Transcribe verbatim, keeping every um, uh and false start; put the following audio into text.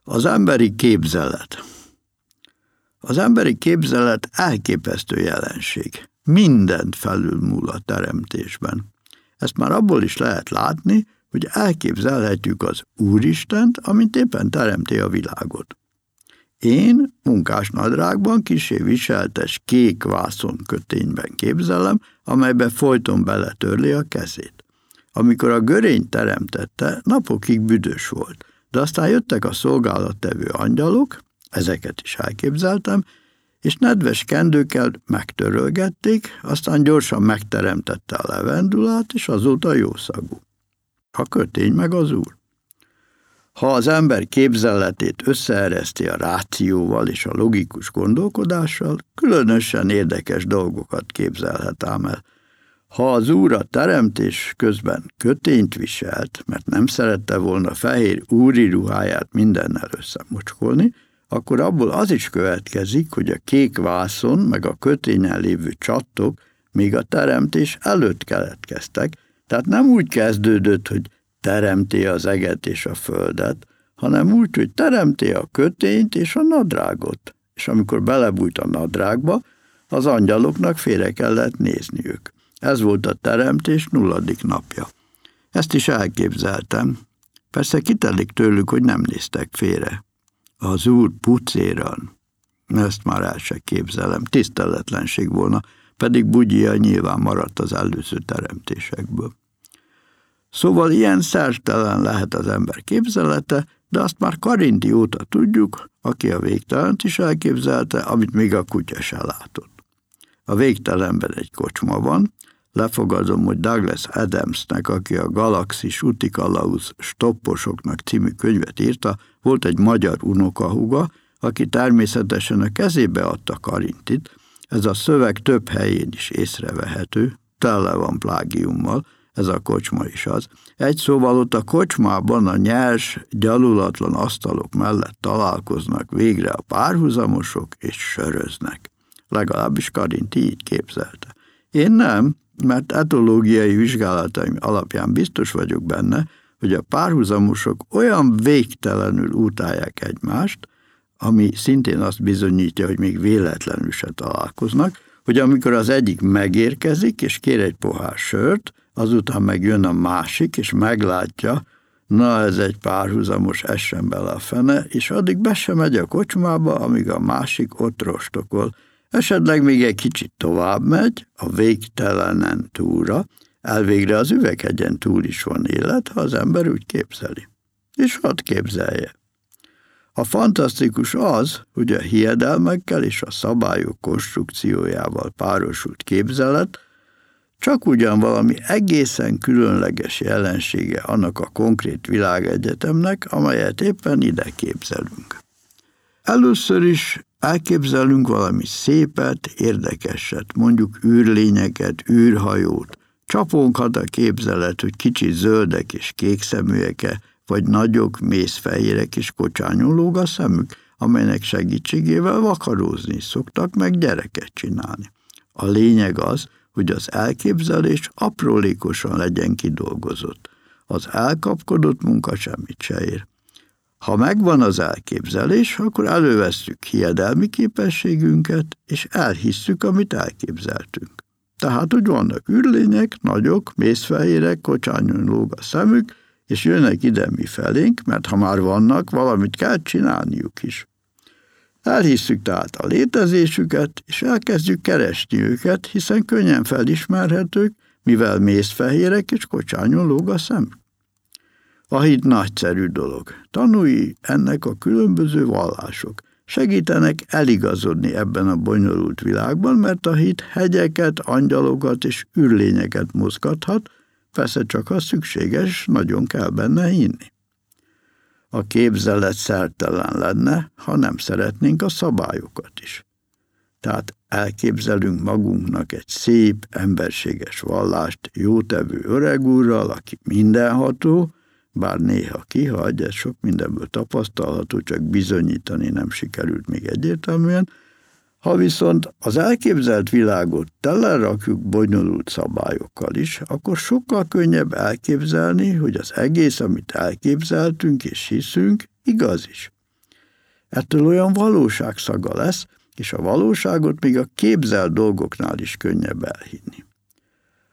Az emberi képzelet. Az emberi képzelet elképesztő jelenség. Mindent felülmúl a teremtésben. Ezt már abból is lehet látni, hogy elképzelhetjük az Úristent, amint éppen teremti a világot. Én munkásnadrágban kissé viseltes kék vászonkötényben képzelem, amelybe folyton beletörli a kezét. Amikor a görényt teremtette, napokig büdös volt, de aztán jöttek a szolgálattevő angyalok, ezeket is elképzeltem, és nedves kendőkkel megtörölgették, aztán gyorsan megteremtette a levendulát, és azóta jószagú. A kötény meg az Úr. Ha az ember képzeletét összeereszti a rációval és a logikus gondolkodással, különösen érdekes dolgokat képzelhet ám el. Ha az Úr a teremtés közben kötényt viselt, mert nem szerette volna fehér úri ruháját mindennel összemocskolni, akkor abból az is következik, hogy a kék vászon meg a kötényen lévő csattok még a teremtés előtt keletkeztek, tehát nem úgy kezdődött, hogy teremti az eget és a földet, hanem úgy, hogy teremti a kötényt és a nadrágot, és amikor belebújt a nadrágba, az angyaloknak félre kellett nézniük. Ez volt a teremtés nulladik napja. Ezt is elképzeltem. Persze kitelik tőlük, hogy nem néztek félre. Az Úr pucéran. Ezt már el se képzelem. Tiszteletlenség volna, pedig bugyija nyilván maradt az előző teremtésekből. Szóval ilyen szertelen lehet az ember képzelete, de azt már Karinti óta tudjuk, aki a végtelent is elképzelte, amit még a kutya se látott. A végtelenben egy kocsma van, lefogadom, hogy Douglas Adamsnek, aki a Galaxis Utikalauz stopposoknak című könyvet írta, volt egy magyar unokahúga, aki természetesen a kezébe adta Karintit. Ez a szöveg több helyén is észrevehető, tele van plágiummal, ez a kocsma is az. Egy szóval ott a kocsmában a nyers, gyalulatlan asztalok mellett találkoznak végre a párhuzamosok és söröznek. Legalábbis Karinti így képzelte. Én nem, mert etológiai vizsgálataim alapján biztos vagyok benne, hogy a párhuzamosok olyan végtelenül utálják egymást, ami szintén azt bizonyítja, hogy még véletlenül se találkoznak, hogy amikor az egyik megérkezik és kér egy pohár sört, azután meg jön a másik, és meglátja, na ez egy párhuzamos, essen bele a fene, és addig be sem megy a kocsmába, amíg a másik ott rostokol. Esetleg még egy kicsit tovább megy, a végtelenen túlra, elvégre az üveghegyen túl is van élet, ha az ember úgy képzeli. És hadd képzelje. A fantasztikus az, hogy a hiedelmekkel és a szabályok konstrukciójával párosult képzelet csak ugyan valami egészen különleges jelensége annak a konkrét világegyetemnek, amelyet éppen ide képzelünk. Először is elképzelünk valami szépet, érdekeset, mondjuk űrlényeket, űrhajót. Csapónkhat a képzelet, hogy kicsi zöldek és kék szeműek, vagy nagyok, mészfehérek és kocsányon lóg a szemük, amelynek segítségével vakarózni szoktak, meg gyereket csinálni. A lényeg az, hogy az elképzelés aprólékosan legyen kidolgozott. Az elkapkodott munka semmit se ér. Ha megvan az elképzelés, akkor elővesszük hiedelmi képességünket, és elhisszük, amit elképzeltünk. Tehát úgy vannak űrlények, nagyok, mészfehérek, kocsányon lóg a szemük, és jönnek ide mi felénk, mert ha már vannak, valamit kell csinálniuk is. Elhisszük tehát a létezésüket, és elkezdjük keresni őket, hiszen könnyen felismerhetők, mivel mészfehérek és kocsányon lóg a szemük. A hit nagyszerű dolog. Tanúi ennek a különböző vallások. Segítenek eligazodni ebben a bonyolult világban, mert a hit hegyeket, angyalokat és űrlényeket mozgathat, persze csak ha szükséges, nagyon kell benne hinni. A képzelet szertelen lenne, ha nem szeretnénk a szabályokat is. Tehát elképzelünk magunknak egy szép, emberséges vallást jótevő öreg úrral, aki mindenható, bár néha kihagy, ez sok mindenből tapasztalható, csak bizonyítani nem sikerült még egyértelműen. Ha viszont az elképzelt világot telerakjuk bonyolult szabályokkal is, akkor sokkal könnyebb elképzelni, hogy az egész, amit elképzeltünk és hiszünk, igaz is. Ettől olyan valóságszaga lesz, és a valóságot még a képzelt dolgoknál is könnyebb elhinni.